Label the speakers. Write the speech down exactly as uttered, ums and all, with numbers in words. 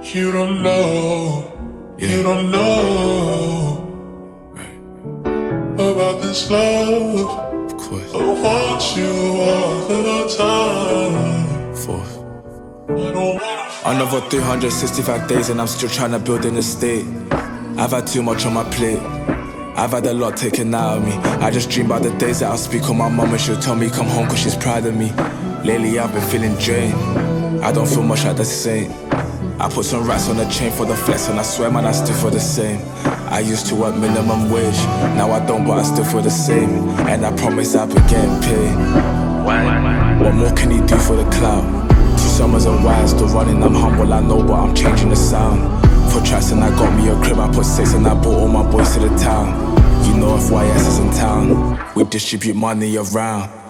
Speaker 1: You don't know, yeah. You don't know
Speaker 2: right.
Speaker 1: about this love.
Speaker 2: Of course.
Speaker 1: I want you all the time.
Speaker 2: Fourth.
Speaker 1: I don't wanna
Speaker 2: Another three hundred sixty-five days and I'm still trying to build an estate. I've had too much on my plate. I've had a lot taken out of me. I just dream about the days that I'll speak on my mum and she'll tell me come home cause she's proud of me. Lately I've been feeling drained. I don't feel much like the same. I put some rats on the chain for the flex and I swear man I still feel the same. I used to work minimum wage, now I don't but I still feel the same. And I promise I've been getting paid. What more can he do for the clout? Two summers and why I'm still running, I'm humble I know but I'm changing the sound. Put tracks and I got me a crib, I put six and I brought all my boys to the town. You know if Y S is in town, we distribute money around.